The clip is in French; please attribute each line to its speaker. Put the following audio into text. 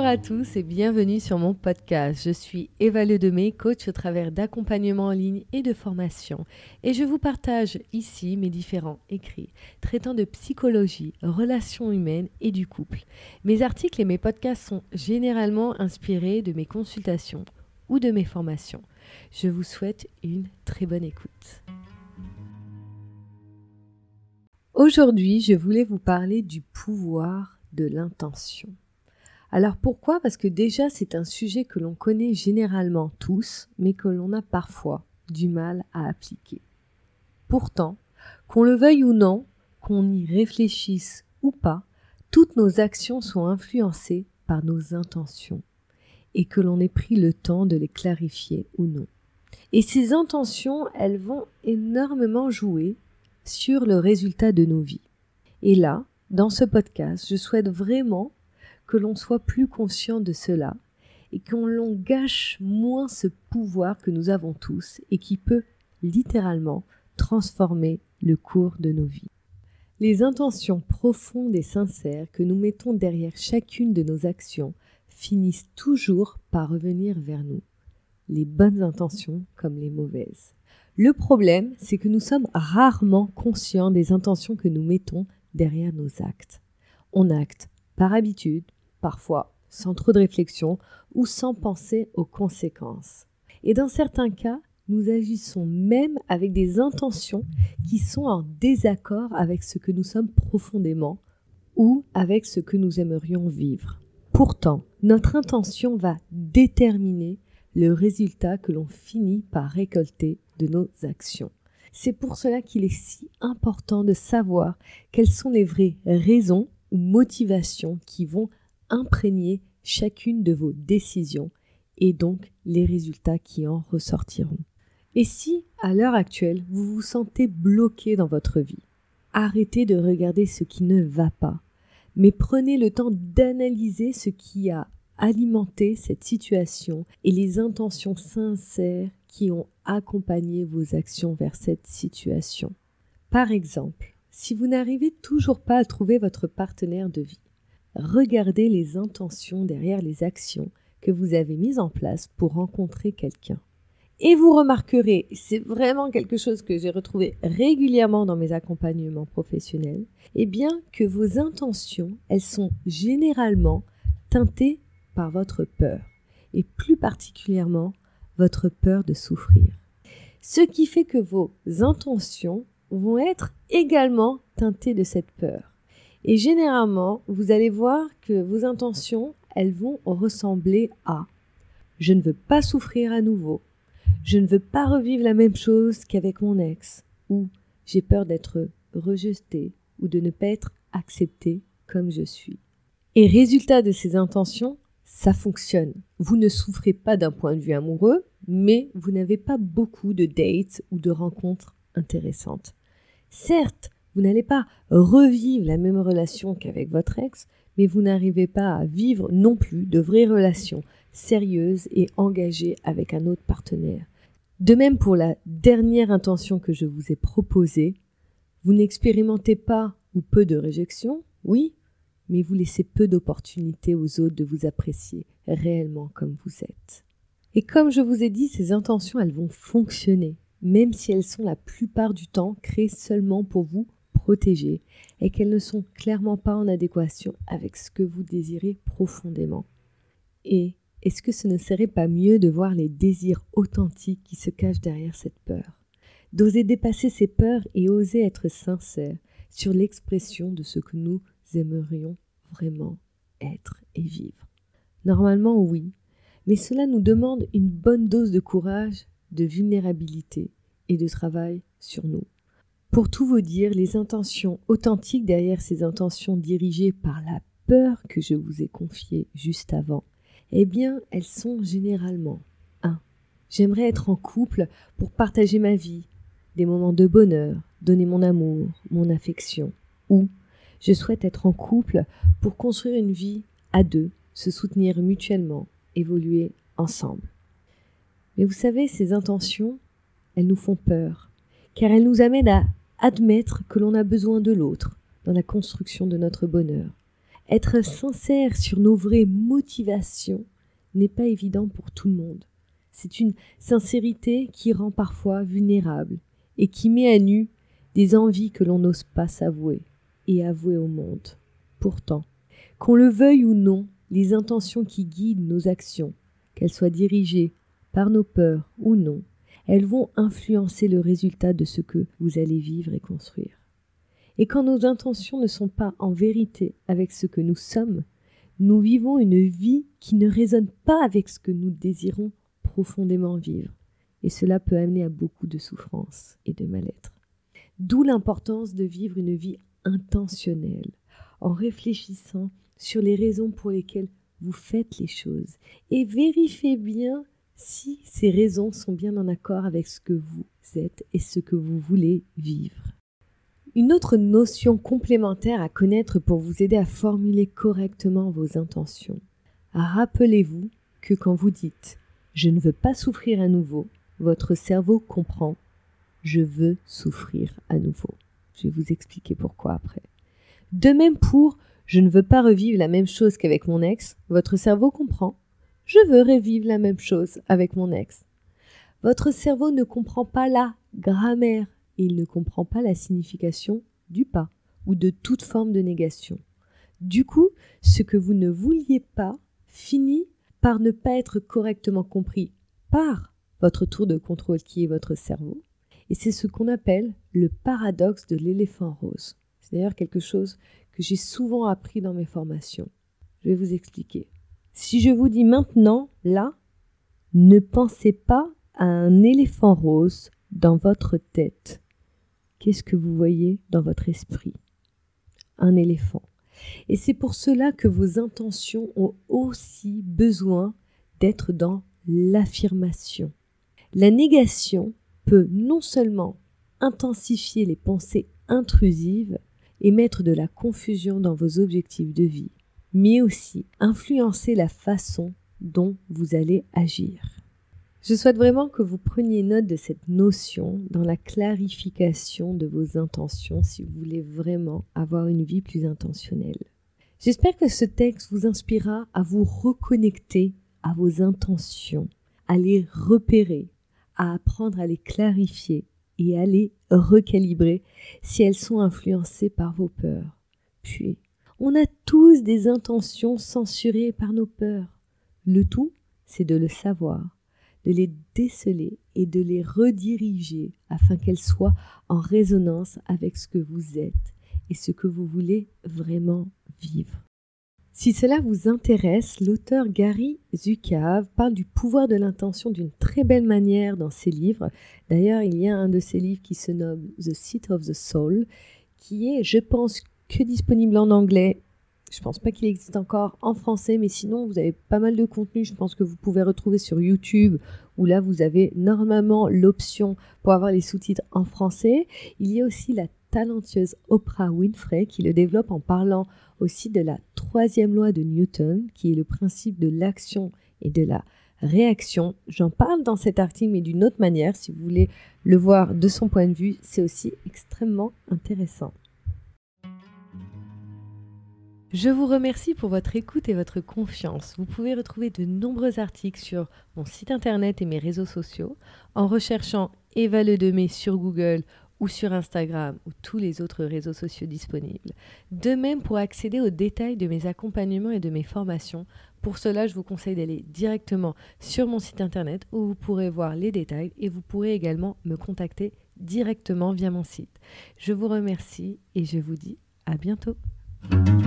Speaker 1: à tous et bienvenue sur mon podcast. Je suis Eva Ledemey, coach au travers d'accompagnement en ligne et de formation. Et je vous partage ici mes différents écrits traitant de psychologie, relations humaines et du couple. Mes articles et mes podcasts sont généralement inspirés de mes consultations ou de mes formations. Je vous souhaite une très bonne écoute. Aujourd'hui, je voulais vous parler du pouvoir de l'intention. Alors pourquoi ? Parce que déjà c'est un sujet que l'on connaît généralement tous, mais que l'on a parfois du mal à appliquer. Pourtant, qu'on le veuille ou non, qu'on y réfléchisse ou pas, toutes nos actions sont influencées par nos intentions et que l'on ait pris le temps de les clarifier ou non. Et ces intentions, elles vont énormément jouer sur le résultat de nos vies. Et là, dans ce podcast, je souhaite vraiment que l'on soit plus conscient de cela et qu'on gâche moins ce pouvoir que nous avons tous et qui peut littéralement transformer le cours de nos vies. Les intentions profondes et sincères que nous mettons derrière chacune de nos actions finissent toujours par revenir vers nous, les bonnes intentions comme les mauvaises. Le problème, c'est que nous sommes rarement conscients des intentions que nous mettons derrière nos actes. On acte par habitude, parfois sans trop de réflexion ou sans penser aux conséquences. Et dans certains cas, nous agissons même avec des intentions qui sont en désaccord avec ce que nous sommes profondément ou avec ce que nous aimerions vivre. Pourtant, notre intention va déterminer le résultat que l'on finit par récolter de nos actions. C'est pour cela qu'il est si important de savoir quelles sont les vraies raisons ou motivations qui vont imprégner chacune de vos décisions et donc les résultats qui en ressortiront. Et si, à l'heure actuelle, vous vous sentez bloqué dans votre vie, arrêtez de regarder ce qui ne va pas, mais prenez le temps d'analyser ce qui a alimenté cette situation et les intentions sincères qui ont accompagné vos actions vers cette situation. Par exemple, si vous n'arrivez toujours pas à trouver votre partenaire de vie, regardez les intentions derrière les actions que vous avez mises en place pour rencontrer quelqu'un. Et vous remarquerez, c'est vraiment quelque chose que j'ai retrouvé régulièrement dans mes accompagnements professionnels, eh bien que vos intentions, elles sont généralement teintées par votre peur, et plus particulièrement votre peur de souffrir. Ce qui fait que vos intentions vont être également teintées de cette peur. Et généralement, vous allez voir que vos intentions, elles vont ressembler à « je ne veux pas souffrir à nouveau »,« je ne veux pas revivre la même chose qu'avec mon ex » ou « j'ai peur d'être rejeté » ou de ne pas être accepté comme je suis. Et résultat de ces intentions, ça fonctionne. Vous ne souffrez pas d'un point de vue amoureux, mais vous n'avez pas beaucoup de dates ou de rencontres intéressantes. Certes, vous n'allez pas revivre la même relation qu'avec votre ex, mais vous n'arrivez pas à vivre non plus de vraies relations sérieuses et engagées avec un autre partenaire. De même pour la dernière intention que je vous ai proposée, vous n'expérimentez pas ou peu de réjection, oui, mais vous laissez peu d'opportunités aux autres de vous apprécier réellement comme vous êtes. Et comme je vous ai dit, ces intentions, elles vont fonctionner, même si elles sont la plupart du temps créées seulement pour vous protéger et qu'elles ne sont clairement pas en adéquation avec ce que vous désirez profondément. Et est-ce que ce ne serait pas mieux de voir les désirs authentiques qui se cachent derrière cette peur ? D'oser dépasser ces peurs et oser être sincère sur l'expression de ce que nous aimerions vraiment être et vivre. Normalement, oui, mais cela nous demande une bonne dose de courage, de vulnérabilité et de travail sur nous. Pour tout vous dire, les intentions authentiques derrière ces intentions dirigées par la peur que je vous ai confiée juste avant, eh bien, elles sont généralement 1. J'aimerais être en couple pour partager ma vie, des moments de bonheur, donner mon amour, mon affection. Ou je souhaite être en couple pour construire une vie à deux, se soutenir mutuellement, évoluer ensemble. Mais vous savez, ces intentions, elles nous font peur, car elles nous amènent à admettre que l'on a besoin de l'autre dans la construction de notre bonheur. Être sincère sur nos vraies motivations n'est pas évident pour tout le monde. C'est une sincérité qui rend parfois vulnérable et qui met à nu des envies que l'on n'ose pas s'avouer et avouer au monde. Pourtant, qu'on le veuille ou non, les intentions qui guident nos actions, qu'elles soient dirigées par nos peurs ou non, elles vont influencer le résultat de ce que vous allez vivre et construire. Et quand nos intentions ne sont pas en vérité avec ce que nous sommes, nous vivons une vie qui ne résonne pas avec ce que nous désirons profondément vivre. Et cela peut amener à beaucoup de souffrance et de mal-être. D'où l'importance de vivre une vie intentionnelle, en réfléchissant sur les raisons pour lesquelles vous faites les choses. Et vérifiez bien si ces raisons sont bien en accord avec ce que vous êtes et ce que vous voulez vivre. Une autre notion complémentaire à connaître pour vous aider à formuler correctement vos intentions. Rappelez-vous que quand vous dites « je ne veux pas souffrir à nouveau », votre cerveau comprend « je veux souffrir à nouveau ». Je vais vous expliquer pourquoi après. De même pour « je ne veux pas revivre la même chose qu'avec mon ex », votre cerveau comprend « je veux revivre la même chose avec mon ex ». Votre cerveau ne comprend pas la grammaire. Et il ne comprend pas la signification du pas ou de toute forme de négation. Du coup, ce que vous ne vouliez pas finit par ne pas être correctement compris par votre tour de contrôle qui est votre cerveau. Et c'est ce qu'on appelle le paradoxe de l'éléphant rose. C'est d'ailleurs quelque chose que j'ai souvent appris dans mes formations. Je vais vous expliquer. Si je vous dis maintenant, là, ne pensez pas à un éléphant rose dans votre tête. Qu'est-ce que vous voyez dans votre esprit? Un éléphant. Et c'est pour cela que vos intentions ont aussi besoin d'être dans l'affirmation. La négation peut non seulement intensifier les pensées intrusives et mettre de la confusion dans vos objectifs de vie, mais aussi influencer la façon dont vous allez agir. Je souhaite vraiment que vous preniez note de cette notion dans la clarification de vos intentions si vous voulez vraiment avoir une vie plus intentionnelle. J'espère que ce texte vous inspirera à vous reconnecter à vos intentions, à les repérer, à apprendre à les clarifier et à les recalibrer si elles sont influencées par vos peurs. Puis, on a tous des intentions censurées par nos peurs. Le tout, c'est de le savoir, de les déceler et de les rediriger afin qu'elles soient en résonance avec ce que vous êtes et ce que vous voulez vraiment vivre. Si cela vous intéresse, l'auteur Gary Zukav parle du pouvoir de l'intention d'une très belle manière dans ses livres. D'ailleurs, il y a un de ses livres qui se nomme The Seat of the Soul, qui est, je pense, que disponible en anglais. Je ne pense pas qu'il existe encore en français, mais sinon, vous avez pas mal de contenu. Je pense que vous pouvez retrouver sur YouTube, où là, vous avez normalement l'option pour avoir les sous-titres en français. Il y a aussi la talentueuse Oprah Winfrey qui le développe en parlant aussi de la 3e loi de Newton, qui est le principe de l'action et de la réaction. J'en parle dans cet article, mais d'une autre manière. Si vous voulez le voir de son point de vue, c'est aussi extrêmement intéressant. Je vous remercie pour votre écoute et votre confiance. Vous pouvez retrouver de nombreux articles sur mon site internet et mes réseaux sociaux en recherchant Eva Ledemay sur Google ou sur Instagram ou tous les autres réseaux sociaux disponibles. De même, pour accéder aux détails de mes accompagnements et de mes formations, pour cela, je vous conseille d'aller directement sur mon site internet où vous pourrez voir les détails et vous pourrez également me contacter directement via mon site. Je vous remercie et je vous dis à bientôt.